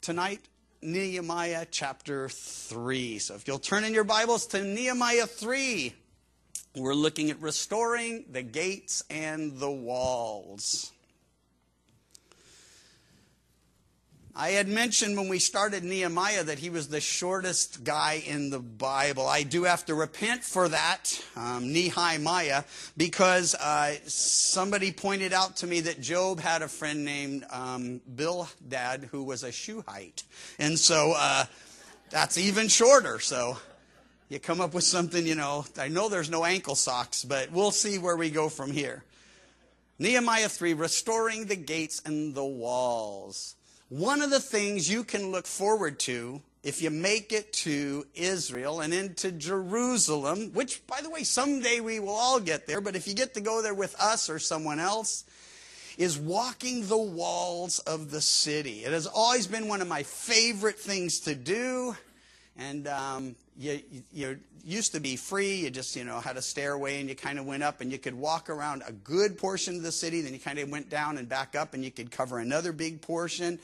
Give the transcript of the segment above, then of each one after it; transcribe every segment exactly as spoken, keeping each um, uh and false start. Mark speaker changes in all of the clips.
Speaker 1: tonight, Nehemiah chapter three. So if you'll turn in your Bibles to Nehemiah three, we're looking at restoring the gates and the walls. I had mentioned when we started Nehemiah that he was the shortest guy in the Bible. I do have to repent for that, um, Nehemiah, because uh, somebody pointed out to me that Job had a friend named um, Bildad who was a Shuhite. And so uh, that's even shorter. So you come up with something, you know, I know there's no ankle socks, but we'll see where we go from here. Nehemiah three, restoring the gates and the walls. One of the things you can look forward to if you make it to Israel and into Jerusalem, which, by the way, someday we will all get there, but if you get to go there with us or someone else, is walking the walls of the city. It has always been one of my favorite things to do. And um, you, you used to be free. You just, you know, had a stairway and you kind of went up and you could walk around a good portion of the city. Then you kind of went down and back up and you could cover another big portion.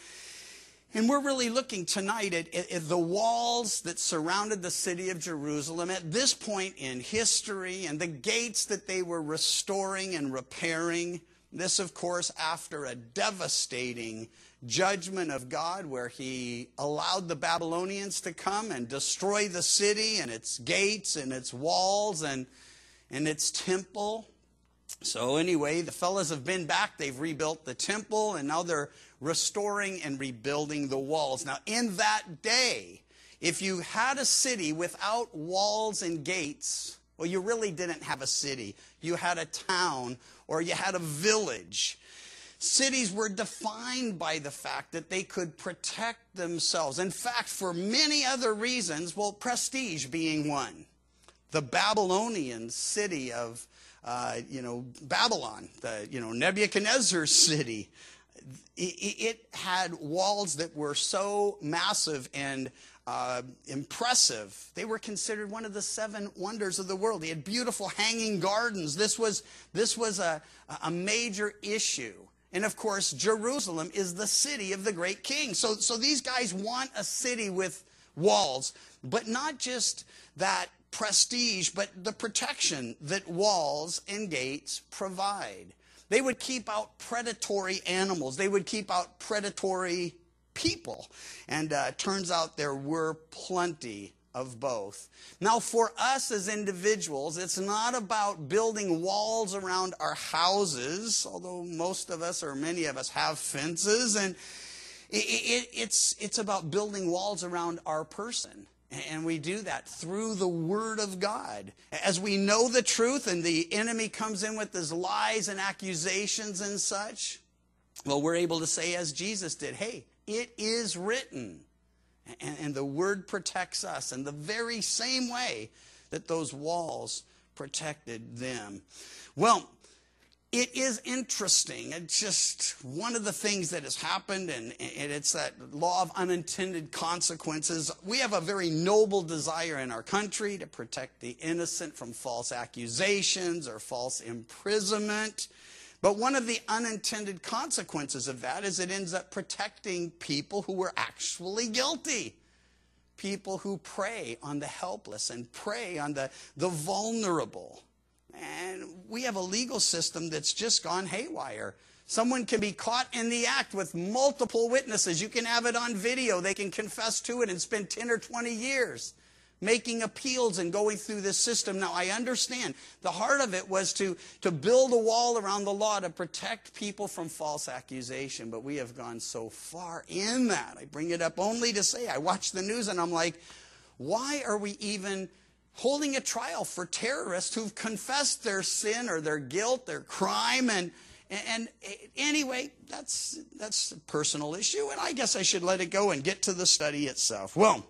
Speaker 1: And we're really looking tonight at, at, at the walls that surrounded the city of Jerusalem at this point in history and the gates that they were restoring and repairing. This, of course, after a devastating judgment of God where he allowed the Babylonians to come and destroy the city and its gates and its walls and, and its temple. So anyway, the fellas have been back. They've rebuilt the temple and now they're restoring and rebuilding the walls. Now, in that day, if you had a city without walls and gates, well, you really didn't have a city. You had a town or you had a village. Cities were defined by the fact that they could protect themselves. In fact, for many other reasons, well, prestige being one. The Babylonian city of, uh, you know, Babylon, the, you know, Nebuchadnezzar's city, it, it had walls that were so massive and Uh, impressive. They were considered one of the seven wonders of the world. They had beautiful hanging gardens. This was, this was a, a major issue. And of course, Jerusalem is the city of the great king. So, so these guys want a city with walls, but not just that prestige, but the protection that walls and gates provide. They would keep out predatory animals. They would keep out predatory people. And uh, turns out there were plenty of both. Now, for us as individuals, it's not about building walls around our houses, although most of us or many of us have fences, and it, it, it's, it's about building walls around our person. And we do that through the Word of God. As we know the truth and the enemy comes in with his lies and accusations and such, well, we're able to say as Jesus did, hey, it is written. And, and the Word protects us in the very same way that those walls protected them. Well, it is interesting. It's just one of the things that has happened, and, and it's that law of unintended consequences. We have a very noble desire in our country to protect the innocent from false accusations or false imprisonment. But one of the unintended consequences of that is it ends up protecting people who were actually guilty. People who prey on the helpless and prey on the, the vulnerable. And we have a legal system that's just gone haywire. Someone can be caught in the act with multiple witnesses. You can have it on video. They can confess to it and spend ten or twenty years making appeals and going through this system. Now, I understand the heart of it was to, to build a wall around the law to protect people from false accusation, but we have gone so far in that. I bring it up only to say I watch the news and I'm like, why are we even holding a trial for terrorists who've confessed their sin or their guilt, their crime? And, and anyway, that's, that's a personal issue, and I guess I should let it go and get to the study itself. Well,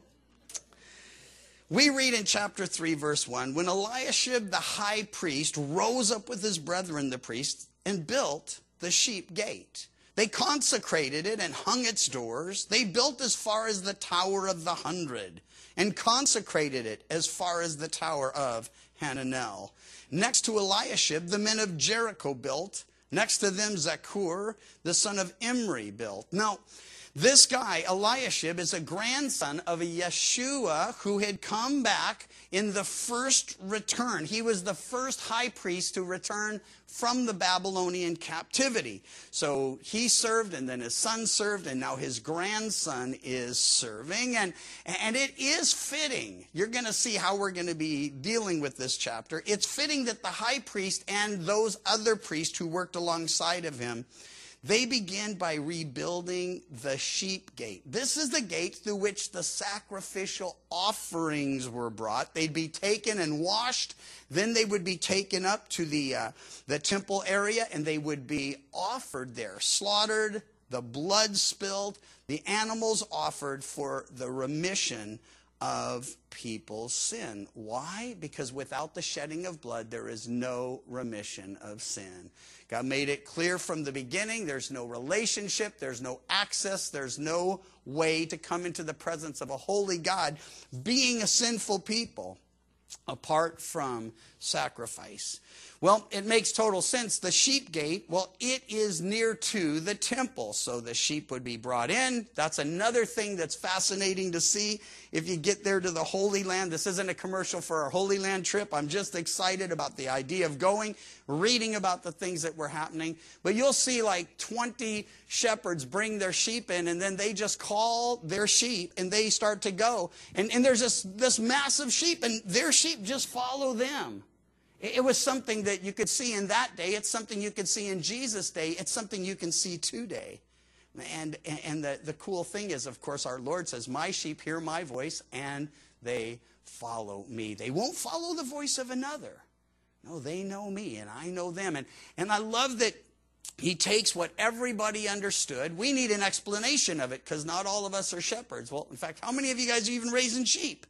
Speaker 1: we read in chapter three, verse one, when Eliashib the high priest rose up with his brethren the priests and built the sheep gate. They consecrated it and hung its doors. They built as far as the Tower of the Hundred and consecrated it as far as the Tower of Hananel. Next to Eliashib, the men of Jericho built. Next to them, Zakur, the son of Imri, built. Now, This guy, Eliashib, is a grandson of a Yeshua who had come back in the first return. He was the first high priest to return from the Babylonian captivity. So he served, and then his son served, and now his grandson is serving. And, and it is fitting. You're going to see how we're going to be dealing with this chapter. It's fitting that the high priest and those other priests who worked alongside of him, they begin by rebuilding the sheep gate. This is the gate through which the sacrificial offerings were brought. They'd be taken and washed. Then they would be taken up to the, uh, the temple area, and they would be offered there, slaughtered, the blood spilled, the animals offered for the remission of people's sin. Why? Because without the shedding of blood, there is no remission of sin. God made it clear from the beginning, there's no relationship, there's no access, there's no way to come into the presence of a holy God, being a sinful people, apart from sacrifice. Well, it makes total sense. The sheep gate, well, it is near to the temple, so the sheep would be brought in. That's another thing that's fascinating to see if you get there to the Holy Land. This isn't a commercial for our Holy Land trip. I'm just excited about the idea of going, reading about the things that were happening. But you'll see like twenty shepherds bring their sheep in, and then they just call their sheep, and they start to go. And, and there's this, this massive sheep, and their sheep just follow them. It was something that you could see in that day. It's something you could see in Jesus' day. It's something you can see today. And, and the, the cool thing is, of course, our Lord says, my sheep hear my voice, and they follow me. They won't follow the voice of another. No, they know me, and I know them. And, and I love that he takes what everybody understood. We need an explanation of it, because not all of us are shepherds. Well, in fact, how many of you guys are even raising sheep?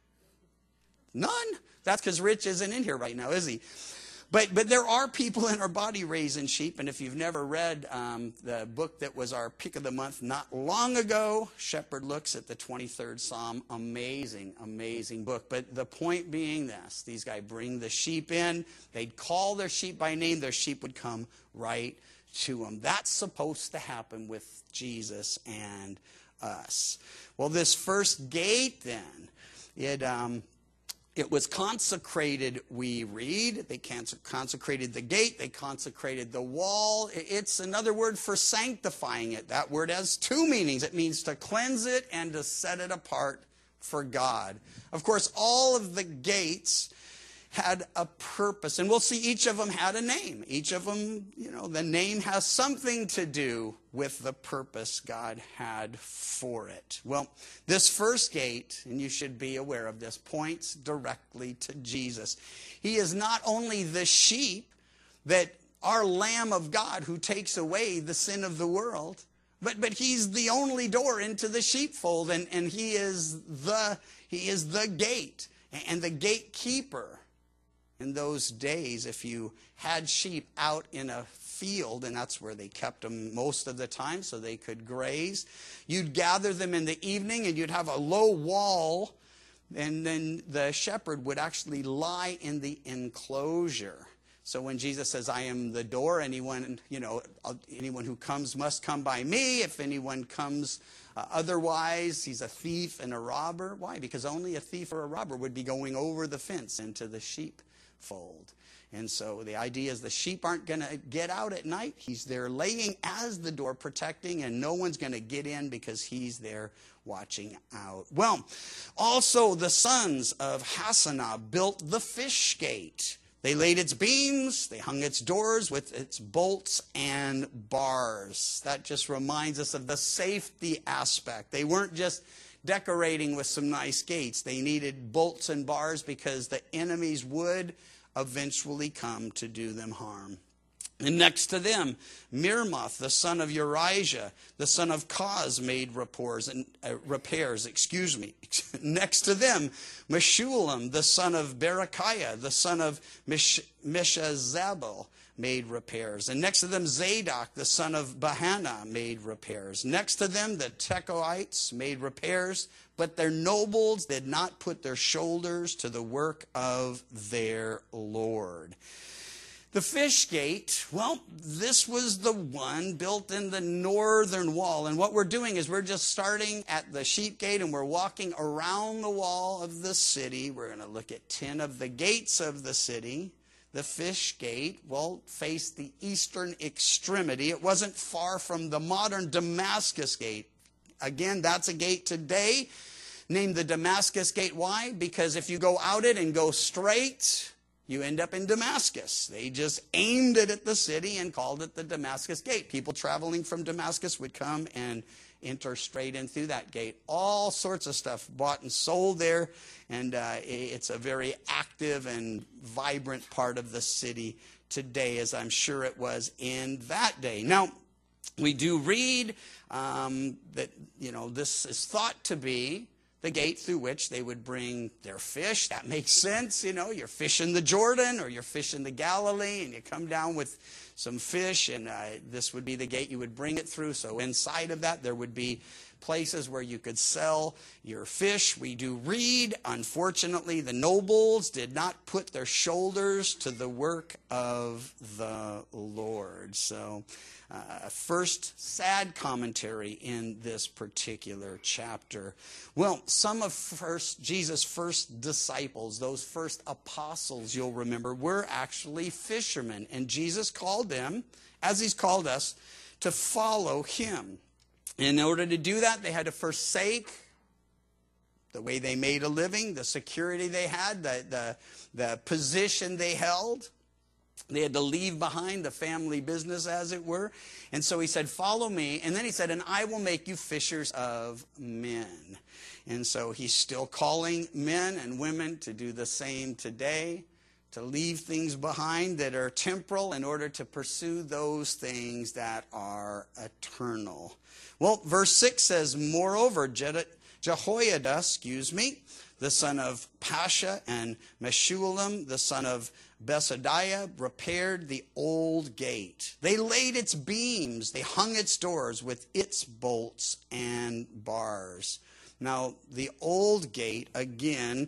Speaker 1: None. That's because Rich isn't in here right now, is he? But but there are people in our body raising sheep, and if you've never read um, the book that was our pick of the month not long ago, Shepherd Looks at the twenty-third Psalm, amazing, amazing book. But the point being this, these guys bring the sheep in, they'd call their sheep by name, their sheep would come right to them. That's supposed to happen with Jesus and us. Well, this first gate then, it... Um, It was consecrated, we read. They consecrated the gate. They consecrated the wall. It's another word for sanctifying it. That word has two meanings. It means to cleanse it and to set it apart for God. Of course, all of the gates had a purpose. And we'll see each of them had a name. Each of them, you know, the name has something to do with the purpose God had for it. Well, this first gate, and you should be aware of this, points directly to Jesus. He is not only the sheep, that our Lamb of God who takes away the sin of the world, but but he's the only door into the sheepfold, and, and he is the he is the gate and the gatekeeper. In those days, if you had sheep out in a field, and that's where they kept them most of the time so they could graze, you'd gather them in the evening, and you'd have a low wall, and then the shepherd would actually lie in the enclosure. So when Jesus says, I am the door, anyone, you know, anyone who comes must come by me. If anyone comes uh, otherwise, he's a thief and a robber. Why? Because only a thief or a robber would be going over the fence into the sheep fold. And so the idea is the sheep aren't going to get out at night. He's there laying as the door, protecting, and no one's going to get in because he's there watching out. Well, also the sons of Hassanah built the fish gate. They laid its beams, they hung its doors with its bolts and bars. That just reminds us of the safety aspect. They weren't just decorating with some nice gates. They needed bolts and bars because the enemies would eventually come to do them harm. And next to them, Mirmoth, the son of Urijah, the son of Koz, made repairs. And, uh, repairs, excuse me. Next to them, Meshullam, the son of Berechiah, the son of Mish- Meshezabel, made repairs. And next to them, Zadok, the son of Bahanah, made repairs. Next to them, the Tekoites made repairs, but their nobles did not put their shoulders to the work of their Lord. The fish gate, well, this was the one built in the northern wall. And what we're doing is we're just starting at the sheep gate and we're walking around the wall of the city. We're going to look at ten of the gates of the city. The fish gate, well, faced the eastern extremity. It wasn't far from the modern Damascus gate. Again, that's a gate today named the Damascus gate. Why? Because if you go out it and go straight, you end up in Damascus. They just aimed it at the city and called it the Damascus gate. People traveling from Damascus would come and enter straight in through that gate. All sorts of stuff bought and sold there, and uh, it's a very active and vibrant part of the city today, as I'm sure it was in that day. Now, we do read um, that, you know, this is thought to be the gate through which they would bring their fish. That makes sense. You know, you're fishing the Jordan or you're fishing the Galilee and you come down with some fish, and uh, this would be the gate you would bring it through. So inside of that there would be places where you could sell your fish. We do read, unfortunately, the nobles did not put their shoulders to the work of the Lord. So uh, first sad commentary in this particular chapter. Well, some of first Jesus' first disciples, those first apostles, you'll remember, were actually fishermen. And Jesus called them, as he's called us, to follow him. In order to do that, they had to forsake the way they made a living, the security they had, the, the, the position they held. They had to leave behind the family business, as it were. And so he said, follow me. And then he said, and I will make you fishers of men. And so he's still calling men and women to do the same today, to leave things behind that are temporal in order to pursue those things that are eternal. Well, verse six says, moreover, Jehoiada, excuse me, the son of Pasha, and Meshullam, the son of Besadiah, repaired the old gate. They laid its beams, they hung its doors with its bolts and bars. Now, the old gate, again,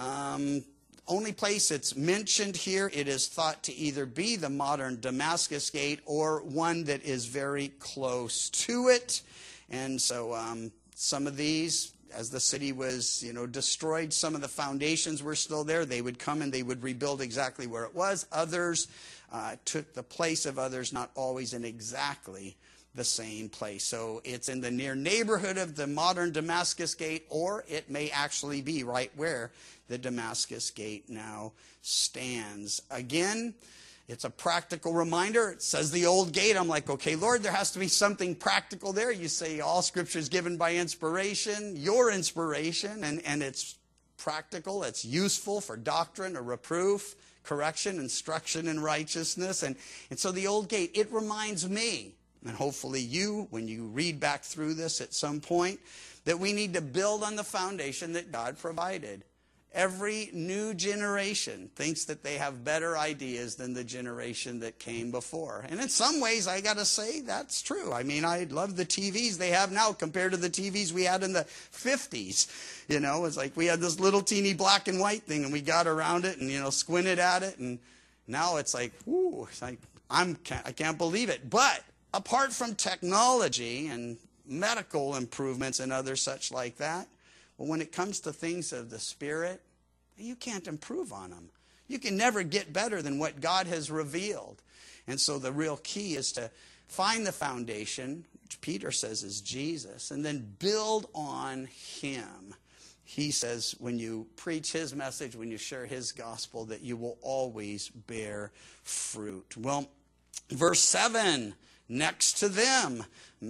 Speaker 1: um, only place it's mentioned here, it is thought to either be the modern Damascus gate or one that is very close to it. And so um, some of these, as the city was, you know, destroyed, some of the foundations were still there. They would come and they would rebuild exactly where it was. Others uh, took the place of others, not always in exactly the same place. So it's in the near neighborhood of the modern Damascus gate, or it may actually be right where the Damascus gate now stands. Again, it's a practical reminder. It says the old gate. I'm like, okay, Lord, there has to be something practical there. You say all Scripture is given by inspiration, your inspiration, and, and it's practical. It's useful for doctrine or reproof, correction, instruction in righteousness. And, and so the old gate, it reminds me, and hopefully you, when you read back through this at some point, that we need to build on the foundation that God provided. Every new generation thinks that they have better ideas than the generation that came before. And in some ways, I got to say, that's true. I mean, I love the T Vs they have now compared to the T Vs we had in the fifties. You know, it's like we had this little teeny black and white thing, and we got around it and, you know, squinted at it. And now it's like, whoo, it's like, I'm, I can't believe it. But apart from technology and medical improvements and other such like that, well, when it comes to things of the Spirit, you can't improve on them. You can never get better than what God has revealed. And so the real key is to find the foundation, which Peter says is Jesus, and then build on him. He says when you preach his message, when you share his gospel, that you will always bear fruit. Well, verse seven, next to them,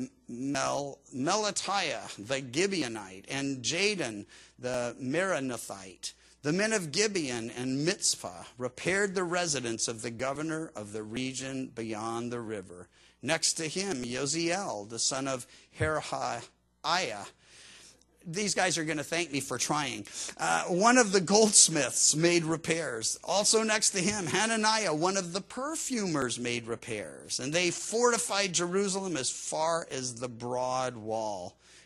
Speaker 1: Mel, Melatiah the Gibeonite and Jadon the Meronothite, the men of Gibeon and Mitzpah, repaired the residence of the governor of the region beyond the river. Next to him, Yoziel, the son of Herahiah. These guys are going to thank me for trying. Uh, one of the goldsmiths made repairs. Also next to him, Hananiah, one of the perfumers, made repairs. And they fortified Jerusalem as far as the broad wall.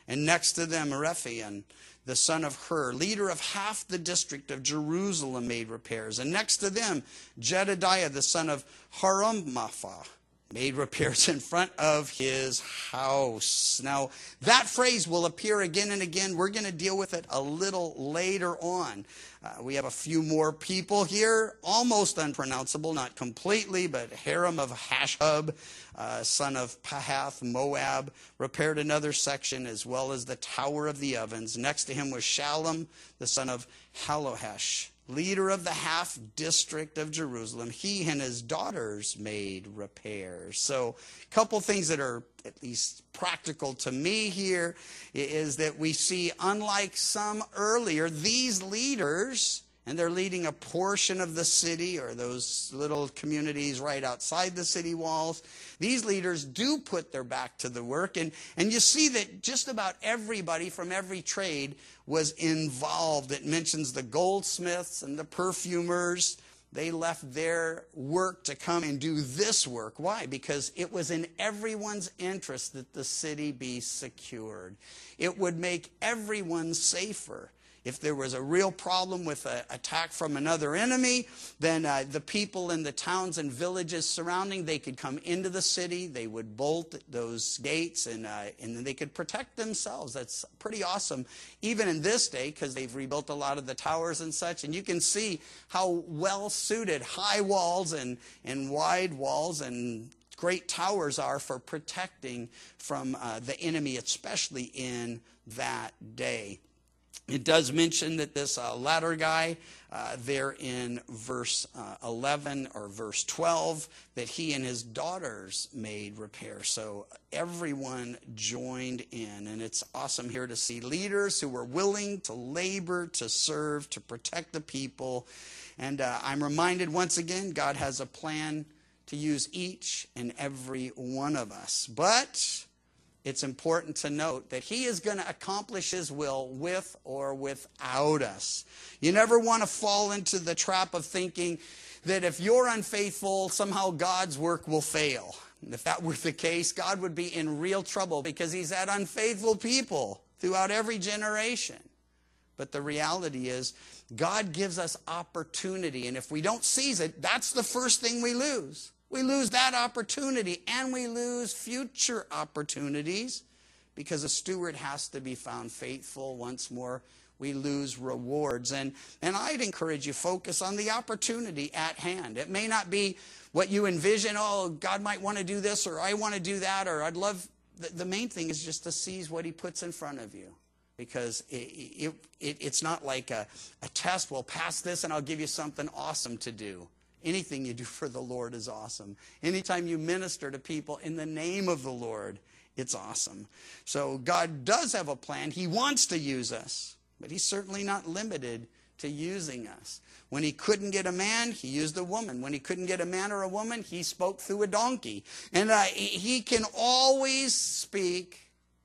Speaker 1: And next to them, Rephaim, the son of Hur, leader of half the district of Jerusalem, made repairs. And next to them, Jedediah, the son of Harumapha, made repairs in front of his house. Now, that phrase will appear again and again. We're going to deal with it a little later on. Uh, we have a few more people here, almost unpronounceable, not completely, but Haram of Hashub, uh, son of Pahath, Moab, repaired another section as well as the Tower of the Ovens. Next to him was Shallum, the son of Halohesh, leader of the half district of Jerusalem. He and his daughters made repairs. So a couple things that are at least practical to me here is that we see, unlike some earlier, these leaders, and they're leading a portion of the city or those little communities right outside the city walls, these leaders do put their back to the work. And, and you see that just about everybody from every trade was involved. It mentions the goldsmiths and the perfumers. They left their work to come and do this work. Why? Because it was in everyone's interest that the city be secured. It would make everyone safer. If there was a real problem with an attack from another enemy, then uh, the people in the towns and villages surrounding, they could come into the city. They would bolt those gates, and, uh, and then they could protect themselves. That's pretty awesome, even in this day, because they've rebuilt a lot of the towers and such. And you can see how well-suited high walls and, and wide walls and great towers are for protecting from uh, the enemy, especially in that day. It does mention that this uh, latter guy uh, there in verse uh, eleven or verse twelve, that he and his daughters made repair. So everyone joined in. And it's awesome here to see leaders who were willing to labor, to serve, to protect the people. And uh, I'm reminded once again, God has a plan to use each and every one of us. But it's important to note that he is going to accomplish his will with or without us. You never want to fall into the trap of thinking that if you're unfaithful, somehow God's work will fail. And if that were the case, God would be in real trouble because he's had unfaithful people throughout every generation. But the reality is, God gives us opportunity. And if we don't seize it, that's the first thing we lose. We lose that opportunity, and we lose future opportunities because a steward has to be found faithful. Once more, we lose rewards. And, and I'd encourage you, focus on the opportunity at hand. It may not be what you envision, oh, God might want to do this, or I want to do that, or I'd love... The, the main thing is just to seize what he puts in front of you. Because it, it, it, it's not like a, a test, well, pass this and I'll give you something awesome to do. Anything you do for the Lord is awesome. Anytime you minister to people in the name of the Lord, it's awesome. So God does have a plan. He wants to use us, but he's certainly not limited to using us. When he couldn't get a man, he used a woman. When he couldn't get a man or a woman, he spoke through a donkey. And uh, he can always speak.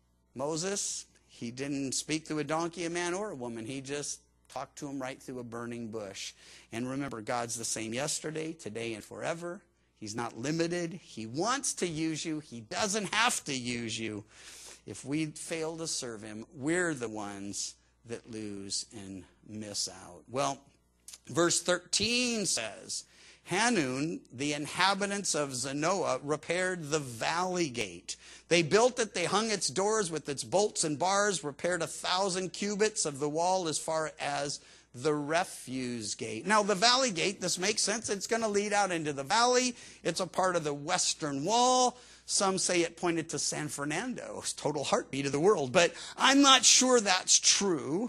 Speaker 1: Moses, he didn't speak through a donkey, a man, or a woman. He just talk to him right through a burning bush. And remember, God's the same yesterday, today, and forever. He's not limited. He wants to use you. He doesn't have to use you. If we fail to serve him, we're the ones that lose and miss out. Well, verse thirteen says, Hanun, the inhabitants of Zanoah, repaired the valley gate. They built it, they hung its doors with its bolts and bars, repaired a thousand cubits of the wall as far as the refuse gate. Now, the valley gate, this makes sense. It's going to lead out into the valley. It's a part of the western wall. Some say it pointed to San Fernando, total heartbeat of the world. But I'm not sure that's true.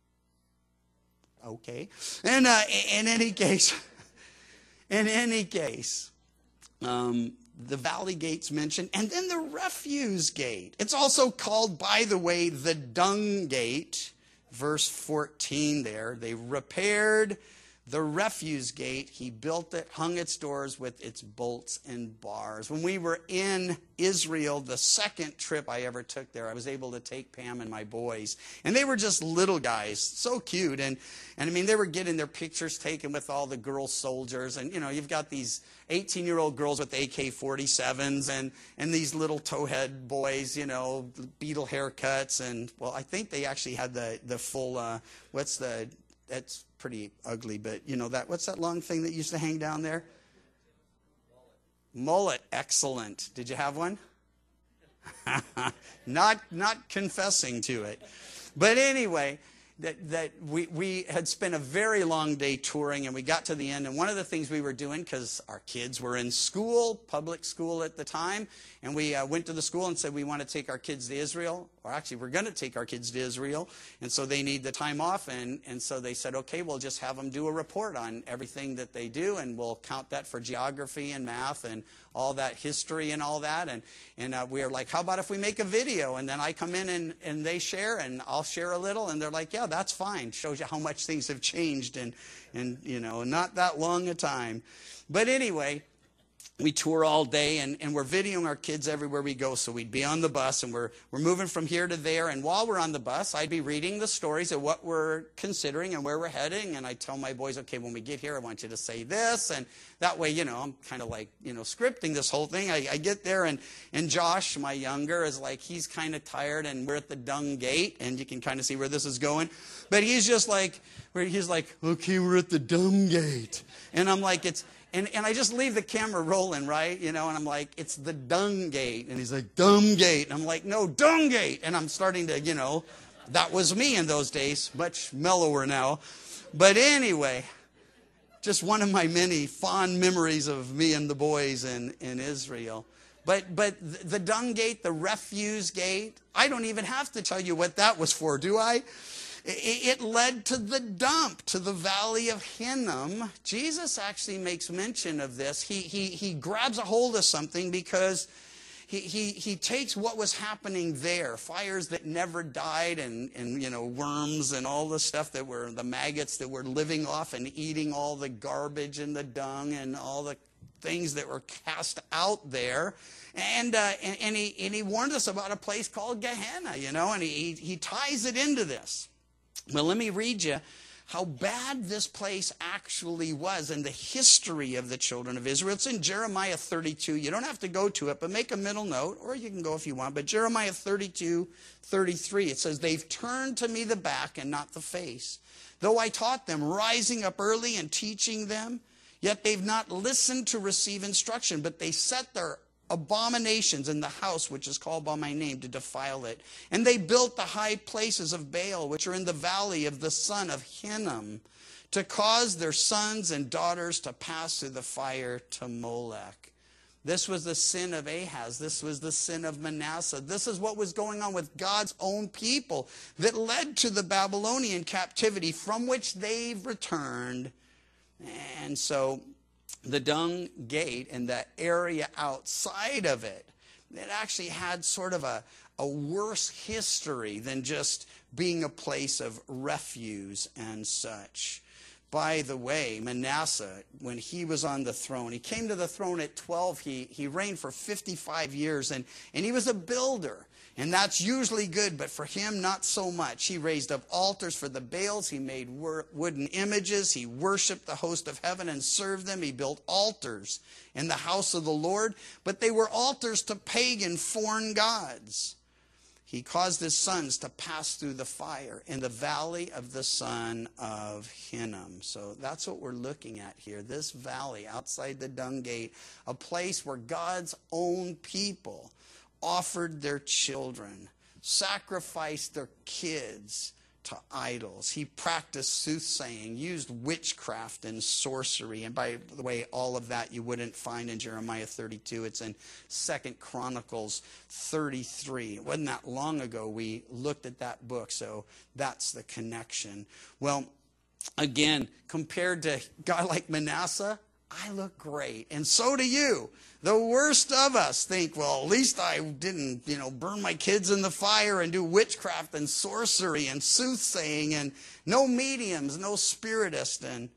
Speaker 1: Okay. And uh, in any case... In any case, um, the valley gate's mentioned, and then the refuse gate. It's also called, by the way, the dung gate. Verse fourteen there, they repaired The refuse gate, he built it, hung its doors with its bolts and bars. When we were in Israel, the second trip I ever took there, I was able to take Pam and my boys. And they were just little guys, so cute. And, and I mean, they were getting their pictures taken with all the girl soldiers. And, you know, you've got these eighteen-year-old girls with A K forty-sevens and, and these little towhead boys, you know, beetle haircuts. And, well, I think they actually had the, the full, uh, what's the... That's pretty ugly, but you know that. What's that long thing that used to hang down there? Mullet. Mullet. Excellent. Did you have one? not not confessing to it, but anyway, that that we we had spent a very long day touring, and we got to the end. And one of the things we were doing, because our kids were in school, public school at the time, and we uh, went to the school and said we want to take our kids to Israel. Or actually, we're going to take our kids to Israel, and so they need the time off. And, and so they said, okay, we'll just have them do a report on everything that they do, and we'll count that for geography and math and all that history and all that. And, and uh, we were like, how about if we make a video? And then I come in and, and they share, and I'll share a little. And they're like, yeah, that's fine. Shows you how much things have changed in, in you know, not that long a time. But anyway, we tour all day, and, and we're videoing our kids everywhere we go. So we'd be on the bus, and we're we're moving from here to there. And while we're on the bus, I'd be reading the stories of what we're considering and where we're heading. And I tell my boys, okay, when we get here, I want you to say this. And that way, you know, I'm kind of like, you know, scripting this whole thing. I, I get there, and, and Josh, my younger, is like, he's kind of tired, and we're at the dung gate, and you can kind of see where this is going. But he's just like, where he's like, okay, we're at the dung gate. And I'm like, it's... And, and I just leave the camera rolling, right? You know, and I'm like, it's the dung gate. And he's like, dung gate. And I'm like, no, dung gate. And I'm starting to, you know, that was me in those days, much mellower now. But anyway, just one of my many fond memories of me and the boys in, in Israel. But, but the dung gate, the refuse gate, I don't even have to tell you what that was for, do I? It led to the dump, to the valley of Hinnom. Jesus actually makes mention of this. He, he, he grabs a hold of something because he, he, he takes what was happening there, fires that never died, and, and you know, worms and all the stuff that were, the maggots that were living off and eating all the garbage and the dung and all the things that were cast out there. And, uh, and, and, he, and he warned us about a place called Gehenna, you know, and he, he ties it into this. Well, let me read you how bad this place actually was and the history of the children of Israel. It's in Jeremiah thirty-two. You don't have to go to it, but make a middle note, or you can go if you want. But Jeremiah thirty-two, thirty-three, it says, they've turned to me the back and not the face. Though I taught them, rising up early and teaching them, yet they've not listened to receive instruction, but they set their abominations in the house which is called by my name to defile it. And they built the high places of Baal, which are in the valley of the son of Hinnom, to cause their sons and daughters to pass through the fire to Molech. This was the sin of Ahaz. This was the sin of Manasseh. This is what was going on with God's own people that led to the Babylonian captivity from which they've returned. And so the dung gate and the area outside of it, it actually had sort of a, a worse history than just being a place of refuse and such. By the way, Manasseh, when he was on the throne, he came to the throne at twelve. He, he reigned for fifty-five years, and, and he was a builder. And that's usually good, but for him, not so much. He raised up altars for the Baals. He made wooden images. He worshiped the host of heaven and served them. He built altars in the house of the Lord, but they were altars to pagan foreign gods. He caused his sons to pass through the fire in the valley of the son of Hinnom. So that's what we're looking at here. This valley outside the dung gate, a place where God's own people offered their children, sacrificed their kids to idols. He practiced soothsaying, used witchcraft and sorcery. And by the way, all of that you wouldn't find in Jeremiah thirty-two. It's in Second Chronicles thirty-three. It wasn't that long ago we looked at that book, so that's the connection. Well, again, compared to a guy like Manasseh, I look great, and so do you. The worst of us think, well, at least I didn't, you know, burn my kids in the fire and do witchcraft and sorcery and soothsaying and no mediums, no spiritists. And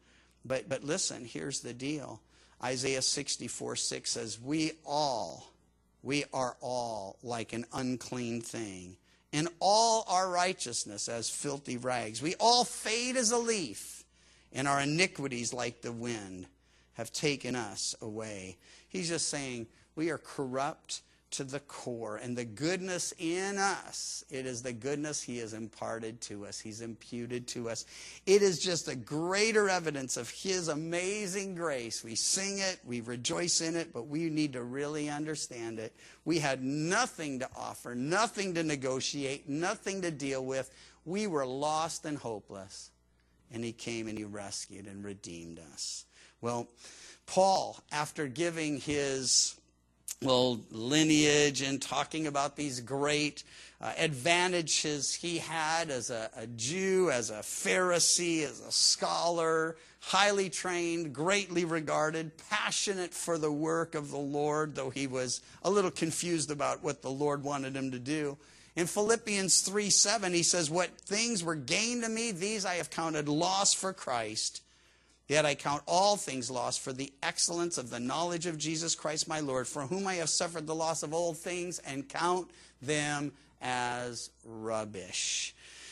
Speaker 1: But, but listen, here's the deal. Isaiah sixty-four six says, we all, we are all like an unclean thing, and all our righteousness as filthy rags. We all fade as a leaf, and our iniquities like the wind have taken us away. He's just saying we are corrupt to the core, and the goodness in us, it is the goodness he has imparted to us. He's imputed to us. It is just a greater evidence of his amazing grace. We sing it, we rejoice in it, but we need to really understand it. We had nothing to offer, nothing to negotiate, nothing to deal with. We were lost and hopeless, and he came and he rescued and redeemed us. Well, Paul, after giving his well, lineage and talking about these great uh, advantages he had as a, a Jew, as a Pharisee, as a scholar, highly trained, greatly regarded, passionate for the work of the Lord, though he was a little confused about what the Lord wanted him to do. In Philippians three seven, he says, what things were gained to me, these I have counted loss for Christ. Yet I count all things lost for the excellence of the knowledge of Jesus Christ my Lord, for whom I have suffered the loss of old things and count them as rubbish.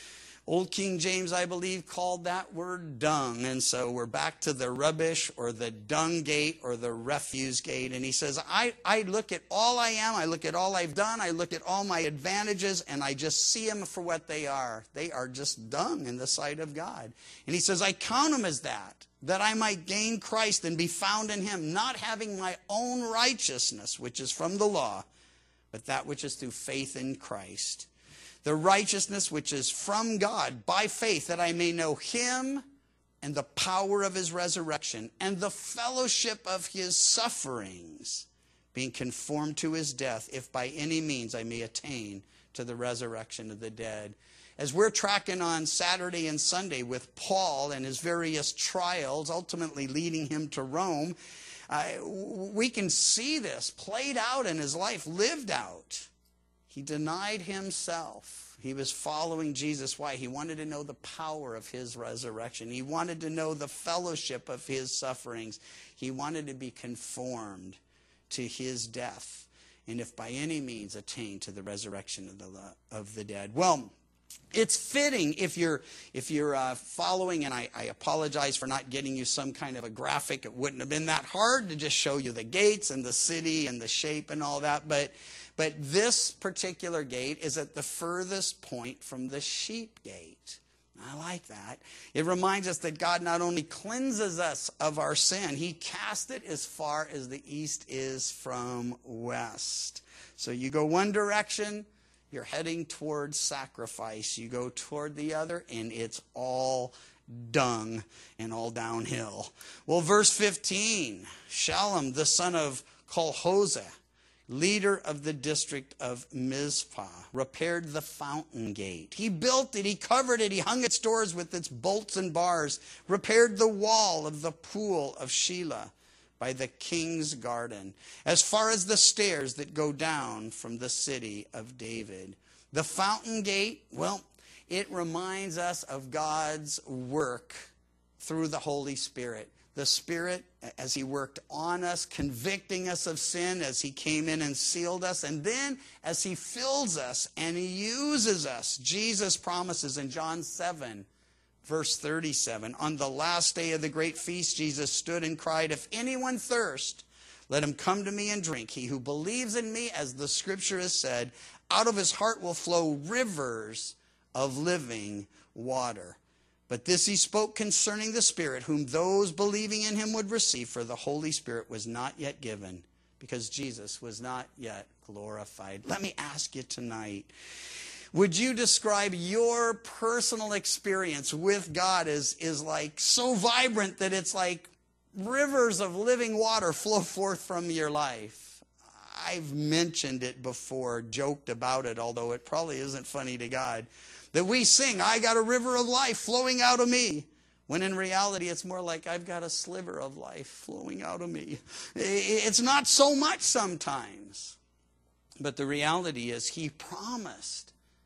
Speaker 1: Old King James, I believe, called that word dung. And so we're back to the rubbish or the dung gate or the refuse gate. And he says, I, I look at all I am, I look at all I've done, I look at all my advantages, and I just see them for what they are. They are just dung in the sight of God. And he says, I count them as that, that I might gain Christ and be found in him, not having my own righteousness, which is from the law, but that which is through faith in Christ. The righteousness which is from God by faith, that I may know him and the power of his resurrection and the fellowship of his sufferings, being conformed to his death, if by any means I may attain to the resurrection of the dead. As we're tracking on Saturday and Sunday with Paul and his various trials, ultimately leading him to Rome, uh, we can see this played out in his life, lived out. He denied himself. He was following Jesus. Why? He wanted to know the power of his resurrection. He wanted to know the fellowship of his sufferings. He wanted to be conformed to his death, and if by any means attain to the resurrection of the, of the dead. Well, it's fitting if you're if you're uh, following, and I, I apologize for not getting you some kind of a graphic. It wouldn't have been that hard to just show you the gates and the city and the shape and all that, but But this particular gate is at the furthest point from the sheep gate. I like that. It reminds us that God not only cleanses us of our sin, he cast it as far as the east is from west. So you go one direction, you're heading towards sacrifice. You go toward the other, and it's all dung and all downhill. Well, verse fifteen, Shallum, the son of Colhozeh, leader of the district of Mizpah, repaired the fountain gate. He built it, he covered it, he hung its doors with its bolts and bars, repaired the wall of the pool of Shelah by the king's garden, as far as the stairs that go down from the city of David. The fountain gate, well, it reminds us of God's work through the Holy Spirit. The Spirit, as he worked on us, convicting us of sin, as he came in and sealed us, and then as he fills us and he uses us. Jesus promises in John seven, verse thirty-seven, on the last day of the great feast, Jesus stood and cried, if anyone thirst, let him come to me and drink. He who believes in me, as the scripture has said, out of his heart will flow rivers of living water. But this he spoke concerning the Spirit, whom those believing in him would receive, for the Holy Spirit was not yet given, because Jesus was not yet glorified. Let me ask you tonight, would you describe your personal experience with God as is like so vibrant that it's like rivers of living water flow forth from your life? I've mentioned it before, joked about it, although it probably isn't funny to God, that we sing, I got a river of life flowing out of me, when in reality it's more like I've got a sliver of life flowing out of me. It's not so much sometimes, but the reality is he promised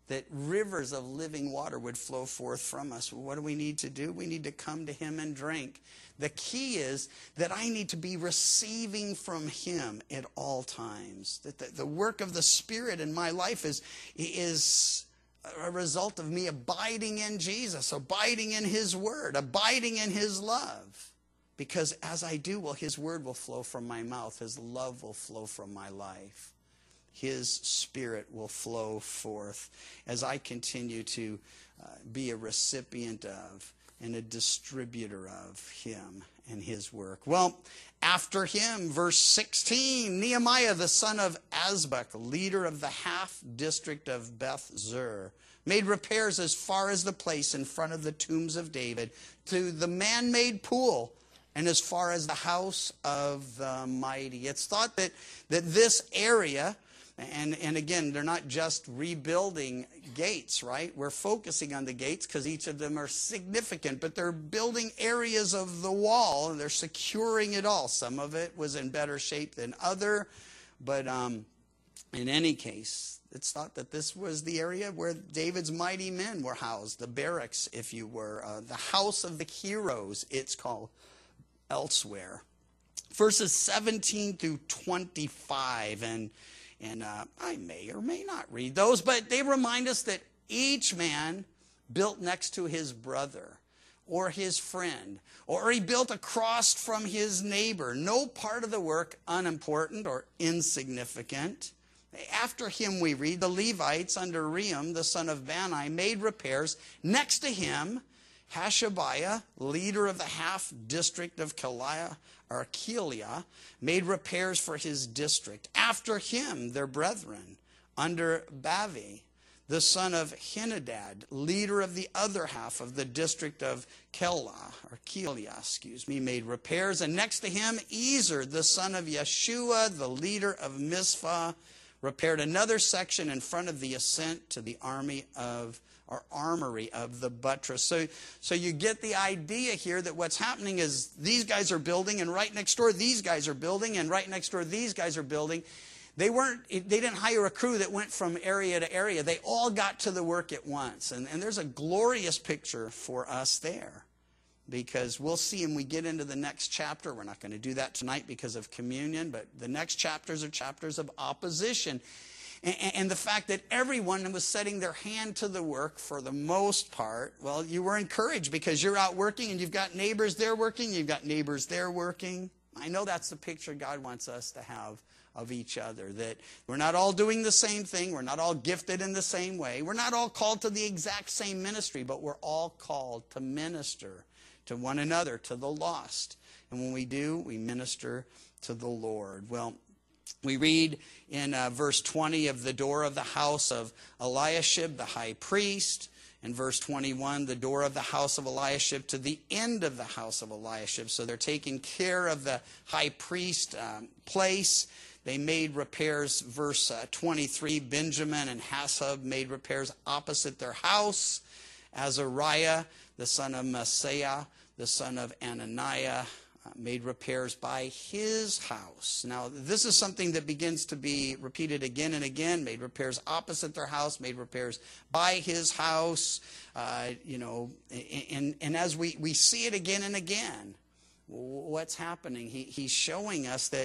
Speaker 1: that rivers of living water would flow forth from us. What do we need to do? We need to come to him and drink. The key is that I need to be receiving from him at all times. That the, the work of the Spirit in my life is, is a result of me abiding in Jesus, abiding in his word, abiding in his love. Because as I do, well, his word will flow from my mouth. His love will flow from my life. His Spirit will flow forth as I continue to uh, be a recipient of and a distributor of him and his work. Well, after him, verse sixteen, Nehemiah, the son of Azbuk, leader of the half district of Beth Zur, made repairs as far as the place in front of the tombs of David to the man-made pool and as far as the house of the mighty. It's thought that, that this area, And, and again, they're not just rebuilding gates, right? We're focusing on the gates because each of them are significant, but they're building areas of the wall, and they're securing it all. Some of it was in better shape than other, but um, in any case, it's thought that this was the area where David's mighty men were housed, the barracks, if you were, uh, the house of the heroes, it's called elsewhere. Verses seventeen through twenty-five, and And uh, I may or may not read those, but they remind us that each man built next to his brother or his friend, or he built across from his neighbor. No part of the work unimportant or insignificant. After him, we read, the Levites under Rehum, the son of Bani, made repairs. Next to him, Hashabiah, leader of the half district of Keilah, or Keilah, made repairs for his district. After him, their brethren, under Bavi, the son of Henadad, leader of the other half of the district of Keilah, or Keilah, excuse me, made repairs. And next to him, Ezer, the son of Yeshua, the leader of Mizpah, repaired another section in front of the ascent to the army of or armory of the buttress. So, so you get the idea here that what's happening is these guys are building, and right next door these guys are building, and right next door these guys are building. They weren't. They didn't hire a crew that went from area to area. They all got to the work at once, and, and there's a glorious picture for us there, because we'll see when we get into the next chapter. We're not going to do that tonight because of communion, but the next chapters are chapters of opposition. And the fact that everyone was setting their hand to the work for the most part, well, you were encouraged because you're out working and you've got neighbors there working, you've got neighbors there working. I know that's the picture God wants us to have of each other, that we're not all doing the same thing, we're not all gifted in the same way, we're not all called to the exact same ministry, but we're all called to minister to one another, to the lost. And when we do, we minister to the Lord. Well, we read in uh, verse twenty of the door of the house of Eliashib, the high priest. In verse twenty-one, the door of the house of Eliashib to the end of the house of Eliashib. So they're taking care of the high priest um, place. They made repairs, verse uh, twenty-three, Benjamin and Hasab made repairs opposite their house. Azariah, the son of Maaseiah, the son of Ananiah, Uh, made repairs by his house. Now, this is something that begins to be repeated again and again. Made repairs opposite their house, made repairs by his house. Uh, you know, and, and as we, we see it again and again, what's happening? He, he's showing us that,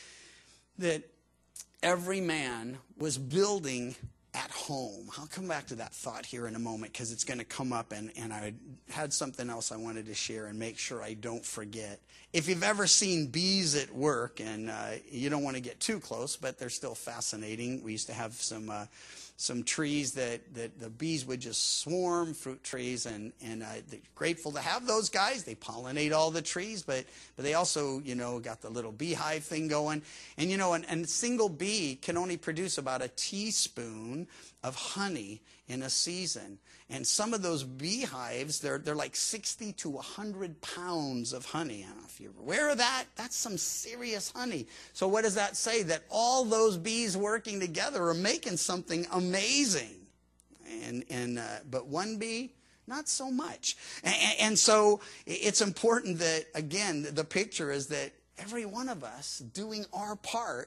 Speaker 1: that every man was building at home. I'll come back to that thought here in a moment because it's going to come up, and, and I had something else I wanted to share and make sure I don't forget. If you've ever seen bees at work, and uh, you don't want to get too close, but they're still fascinating. We used to have some uh, some trees that, that the bees would just swarm, fruit trees, and, and uh, they're grateful to have those guys. They pollinate all the trees, but, but they also, you know, got the little beehive thing going. And, you know, an, and a single bee can only produce about a teaspoon of honey in a season. And some of those beehives, they're, they're like sixty to one hundred pounds of honey. I don't know if you're aware of that. That's some serious honey. So what does that say? That all those bees working together are making something amazing. And, and uh, but one bee, not so much. And, and so it's important that, again, the picture is that every one of us doing our part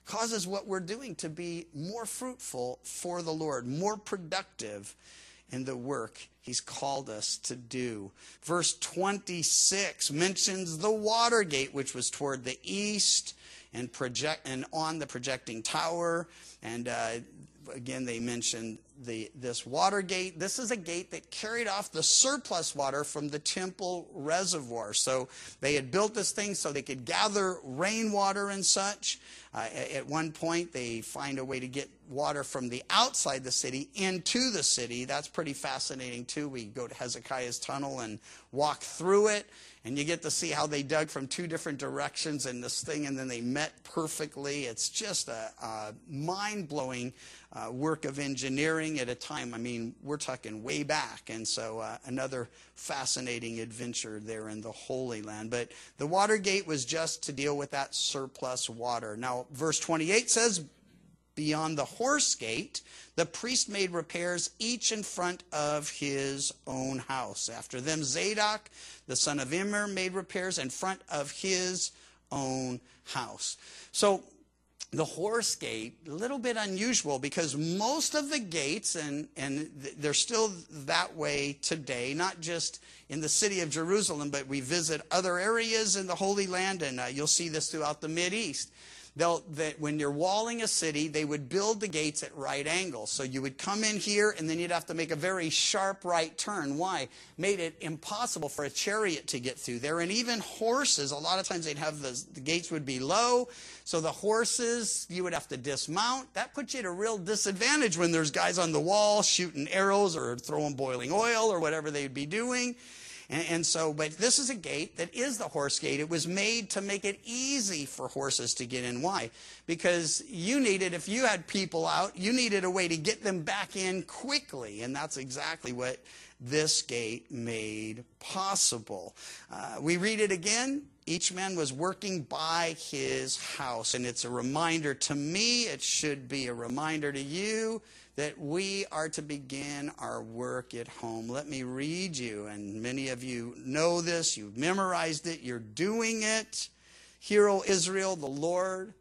Speaker 1: causes what we're doing to be more fruitful for the Lord, more productive in the work he's called us to do. Verse twenty-six mentions the water gate, which was toward the east and project and on the projecting tower. And uh, again, they mentioned the this water gate. This is a gate that carried off the surplus water from the temple reservoir. So they had built this thing so they could gather rainwater and such. Uh, at one point, they find a way to get water from the outside the city into the city. That's pretty fascinating, too. We go to Hezekiah's tunnel and walk through it, and you get to see how they dug from two different directions in this thing, and then they met perfectly. It's just a, a mind-blowing uh, work of engineering at a time. I mean, we're talking way back, and so uh, another fascinating adventure there in the Holy Land. But the water gate was just to deal with that surplus water. Now, verse twenty-eight says, beyond the horse gate, the priest made repairs each in front of his own house. After them, Zadok, the son of Immer, made repairs in front of his own house. So the horse gate, a little bit unusual because most of the gates, and, and they're still that way today, not just in the city of Jerusalem, but we visit other areas in the Holy Land, and uh, you'll see this throughout the Mideast. They'll, that when you're walling a city, they would build the gates at right angles. So you would come in here, and then you'd have to make a very sharp right turn. Why? Made it impossible for a chariot to get through there. And even horses, a lot of times they'd have the, the gates would be low. So the horses, you would have to dismount. That puts you at a real disadvantage when there's guys on the wall shooting arrows or throwing boiling oil or whatever they'd be doing. And, and so, but this is a gate that is the horse gate. It was made to make it easy for horses to get in. Why? Because you needed, if you had people out, you needed a way to get them back in quickly. And that's exactly what this gate made possible. Uh, we read it again. Each man was working by his house. And it's a reminder to me, it should be a reminder to you, that we are to begin our work at home. Let me read you, and many of you know this, you've memorized it, you're doing it. Hear, O Israel, the Lord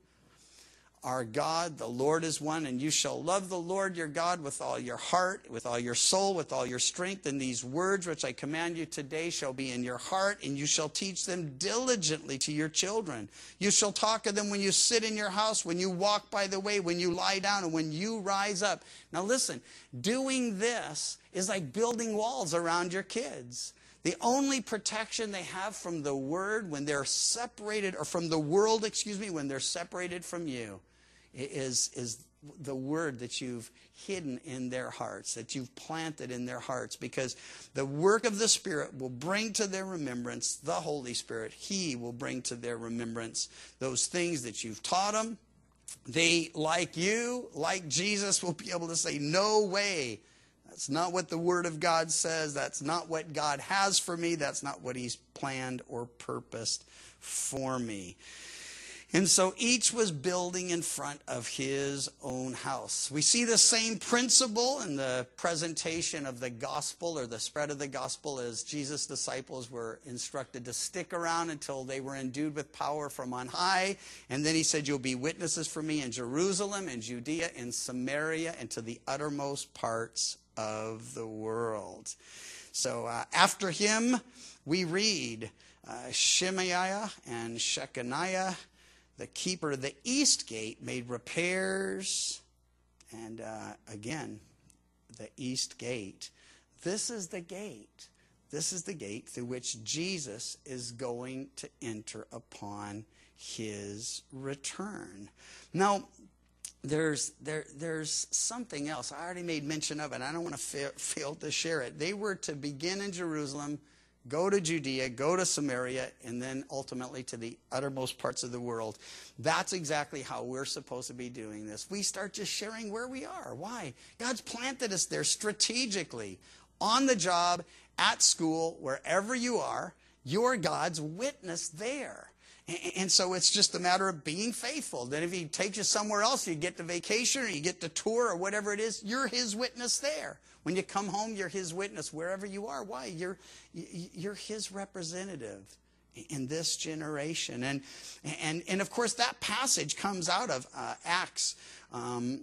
Speaker 1: our God, the Lord is one, and you shall love the Lord your God with all your heart, with all your soul, with all your strength. And these words which I command you today shall be in your heart, and you shall teach them diligently to your children. You shall talk of them when you sit in your house, when you walk by the way, when you lie down, and when you rise up. Now listen, doing this is like building walls around your kids. The only protection they have from the word when they're separated, or from the world, excuse me, when they're separated from you, is, is the word that you've hidden in their hearts, that you've planted in their hearts. Because the work of the Spirit will bring to their remembrance, the Holy Spirit, He will bring to their remembrance those things that you've taught them. They, like you, like Jesus, will be able to say, no way. That's not what the Word of God says. That's not what God has for me. That's not what He's planned or purposed for me. And so each was building in front of his own house. We see the same principle in the presentation of the gospel, or the spread of the gospel, as Jesus' disciples were instructed to stick around until they were endued with power from on high. And then he said, you'll be witnesses for me in Jerusalem, in Judea, in Samaria, and to the uttermost parts of the world. So uh, after him, we read uh, Shemaiah and Shechaniah, the keeper of the east gate, made repairs. And uh, again, the east gate. This is the gate. This is the gate through which Jesus is going to enter upon his return. Now, there's there there's something else. I already made mention of it. I don't want to fail, fail to share it. They were to begin in Jerusalem, go to Judea, go to Samaria, and then ultimately to the uttermost parts of the world. That's exactly how we're supposed to be doing this. We start just sharing where we are. Why? God's planted us there strategically, on the job, at school, wherever you are. You're God's witness there. And so it's just a matter of being faithful. Then if he takes you somewhere else, you get to vacation or you get to tour or whatever it is, you're his witness there. When you come home, you're his witness wherever you are. Why? You're, you're his representative. in this generation. And, and, and of course, that passage comes out of uh, Acts um,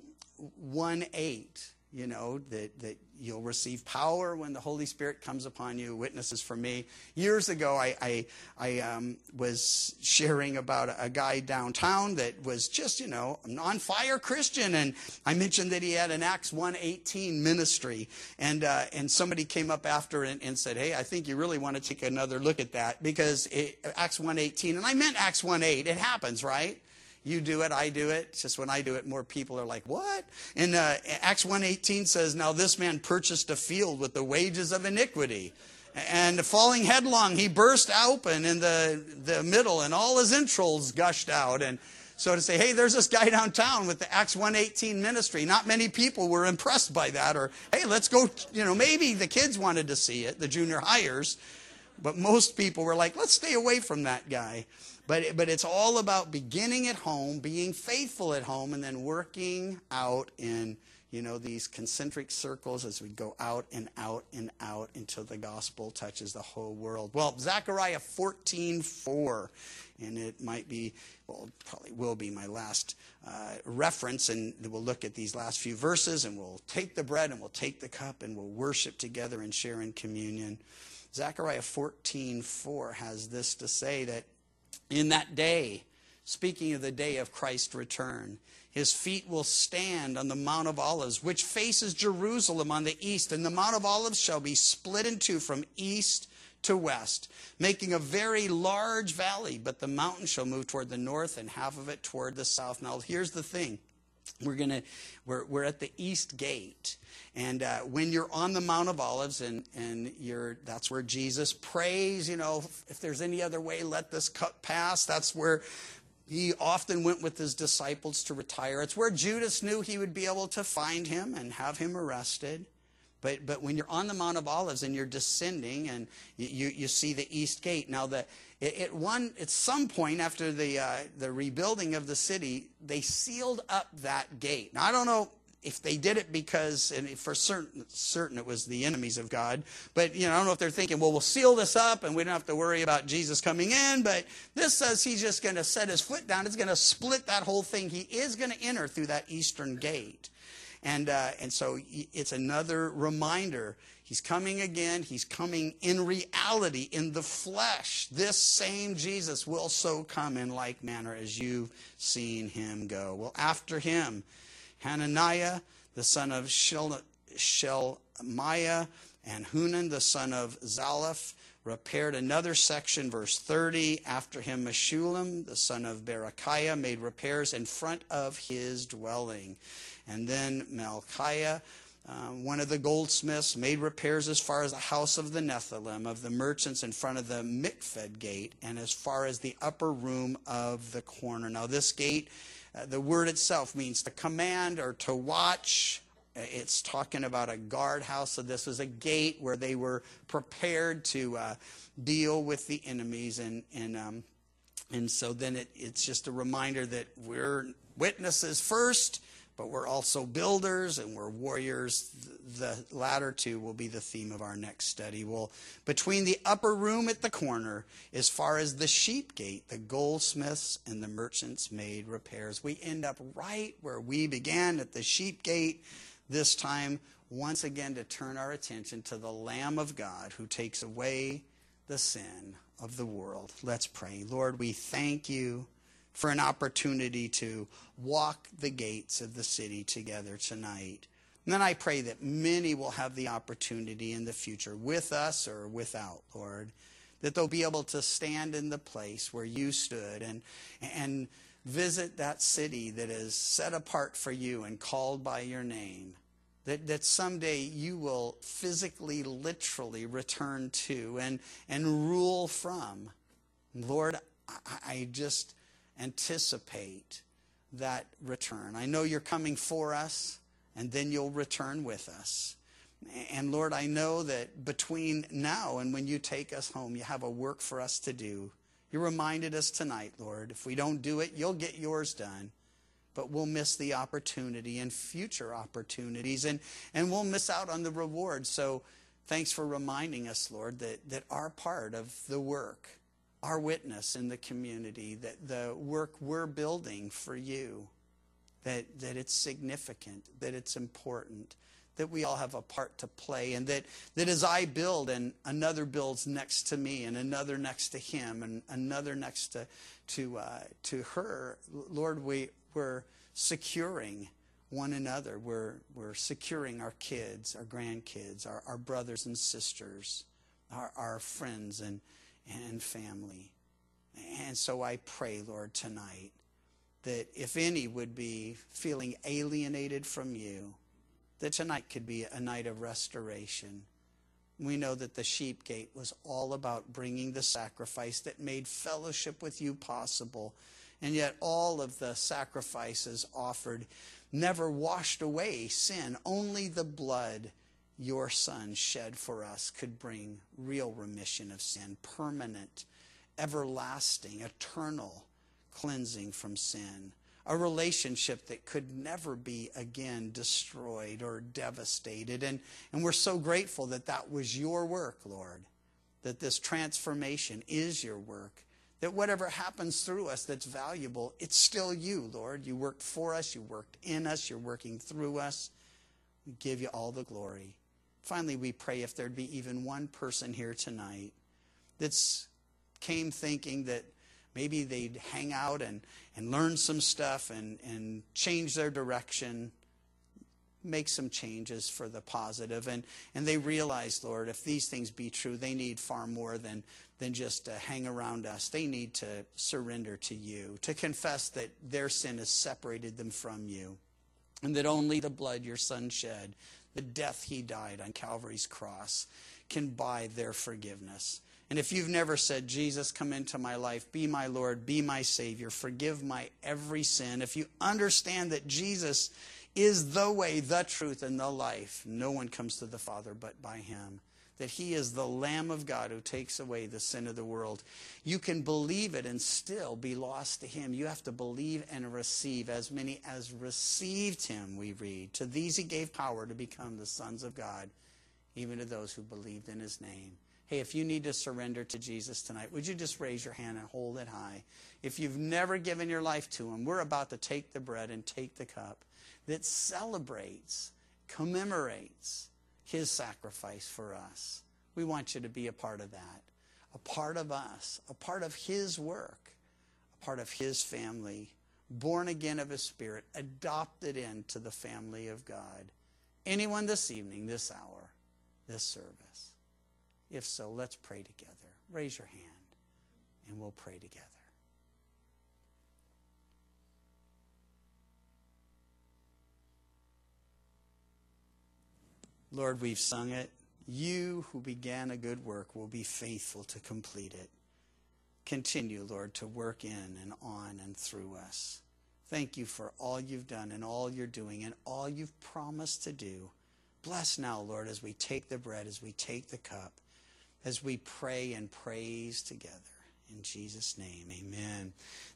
Speaker 1: one eight, you know, that, that you'll receive power when the Holy Spirit comes upon you, witnesses for me. Years ago, I, I, I um, was sharing about a, a guy downtown that was just, you know, an on-fire Christian, and I mentioned that he had an Acts one eighteen ministry, and uh, and somebody came up after and, and said, hey, I think you really want to take another look at that, because it, Acts one eighteen, and I meant Acts one eight, it happens, right? You do it, I do it. It's just when I do it, more people are like, what? And uh, Acts one eighteen says, now this man purchased a field with the wages of iniquity. And falling headlong, he burst open in the, the middle, and all his entrails gushed out. And so to say, hey, there's this guy downtown with the Acts one eighteen ministry. Not many people were impressed by that. Or, hey, let's go, you know, maybe the kids wanted to see it, the junior hires. But most people were like, let's stay away from that guy. But, but it's all about beginning at home, being faithful at home, and then working out in, you know, these concentric circles as we go out and out and out until the gospel touches the whole world. Well, Zechariah fourteen four, and it might be, well, probably will be my last uh, reference, and we'll look at these last few verses, and we'll take the bread and we'll take the cup and we'll worship together and share in communion. Zechariah fourteen four has this to say, that in that day, speaking of the day of Christ's return, his feet will stand on the Mount of Olives, which faces Jerusalem on the east, and the Mount of Olives shall be split in two from east to west, making a very large valley, but the mountain shall move toward the north and half of it toward the south. Now, here's the thing. We're gonna we're we're at the east gate, and uh, when you're on the Mount of Olives, and and you're that's where Jesus prays. You know, if there's any other way, let this cup pass. That's where he often went with his disciples to retire. It's where Judas knew he would be able to find him and have him arrested. But but when you're on the Mount of Olives and you're descending, and you you see the east gate. Now the At one, at some point after the uh, the rebuilding of the city, they sealed up that gate. Now, I don't know if they did it because, and for certain, certain it was the enemies of God. But you know, I don't know if they're thinking, well, we'll seal this up and we don't have to worry about Jesus coming in. But this says he's just going to set his foot down. It's going to split that whole thing. He is going to enter through that eastern gate. And uh, and so it's another reminder. He's coming again. He's coming in reality, in the flesh. This same Jesus will so come in like manner as you've seen him go. Well, after him, Hananiah, the son of Shel- Shelmiah, and Hunan, the son of Zalaph, repaired another section, verse thirty. After him, Meshullam, the son of Berechiah, made repairs in front of his dwelling. And then Malchiah, uh, one of the goldsmiths, made repairs as far as the house of the Nephilim, of the merchants in front of the Mikved gate, and as far as the upper room of the corner. Now this gate, uh, the word itself means to command or to watch. It's talking about a guardhouse. So this was a gate where they were prepared to uh, deal with the enemies. And and um, and so then it, it's just a reminder that we're witnesses first, but we're also builders and we're warriors. The latter two will be the theme of our next study. Well, between the upper room at the corner, as far as the sheep gate, the goldsmiths and the merchants made repairs. We end up right where we began, at the sheep gate, this time once again to turn our attention to the Lamb of God who takes away the sin of the world. Let's pray. Lord, we thank you for an opportunity to walk the gates of the city together tonight. And then I pray that many will have the opportunity in the future, with us or without, Lord, that they'll be able to stand in the place where you stood and and visit that city that is set apart for you and called by your name, that, that someday you will physically, literally return to and, and rule from. Lord, I, I just anticipate that return. I know you're coming for us, and then you'll return with us. And Lord, I know that between now and when you take us home, you have a work for us to do. You reminded us tonight, Lord, if we don't do it, you'll get yours done. But we'll miss the opportunity and future opportunities, and, and we'll miss out on the reward. So thanks for reminding us, Lord, that, that our part of the work our witness in the community, that the work we're building for you, that, that it's significant, that it's important, that we all have a part to play, and that, that as I build and another builds next to me and another next to him and another next to, to, uh, to her, Lord, we, we're securing one another. We're, we're securing our kids, our grandkids, our, our brothers and sisters, our, our friends and, and family. And so I pray, Lord, tonight, that if any would be feeling alienated from you, that tonight could be a night of restoration. We know that the sheep gate was all about bringing the sacrifice that made fellowship with you possible. And yet all of the sacrifices offered never washed away sin. Only the blood your Son shed for us could bring real remission of sin, permanent, everlasting, eternal cleansing from sin. A relationship that could never be again destroyed or devastated. And, and we're so grateful that that was your work, Lord, that this transformation is your work, that whatever happens through us that's valuable, it's still you, Lord. You worked for us, you worked in us, you're working through us. We give you all the glory. Finally, we pray if there'd be even one person here tonight that's came thinking that maybe they'd hang out and, and learn some stuff and, and change their direction, make some changes for the positive. And, and they realize, Lord, if these things be true, they need far more than, than just to hang around us. They need to surrender to you, to confess that their sin has separated them from you, and that only the blood your Son shed, the death he died on Calvary's cross, can buy their forgiveness. And if you've never said, Jesus, come into my life, be my Lord, be my Savior, forgive my every sin, if you understand that Jesus is the way, the truth, and the life, no one comes to the Father but by him, that he is the Lamb of God who takes away the sin of the world, you can believe it and still be lost to him. You have to believe and receive. As many as received him, we read, to these he gave power to become the sons of God, even to those who believed in his name. Hey, if you need to surrender to Jesus tonight, would you just raise your hand and hold it high? If you've never given your life to him, we're about to take the bread and take the cup that celebrates, commemorates his sacrifice for us. We want you to be a part of that, a part of us, a part of his work, a part of his family, born again of his Spirit, adopted into the family of God. Anyone this evening, this hour, this service? If so, let's pray together. Raise your hand and we'll pray together. Lord, we've sung it. You who began a good work will be faithful to complete it. Continue, Lord, to work in and on and through us. Thank you for all you've done and all you're doing and all you've promised to do. Bless now, Lord, as we take the bread, as we take the cup, as we pray and praise together. In Jesus' name, amen.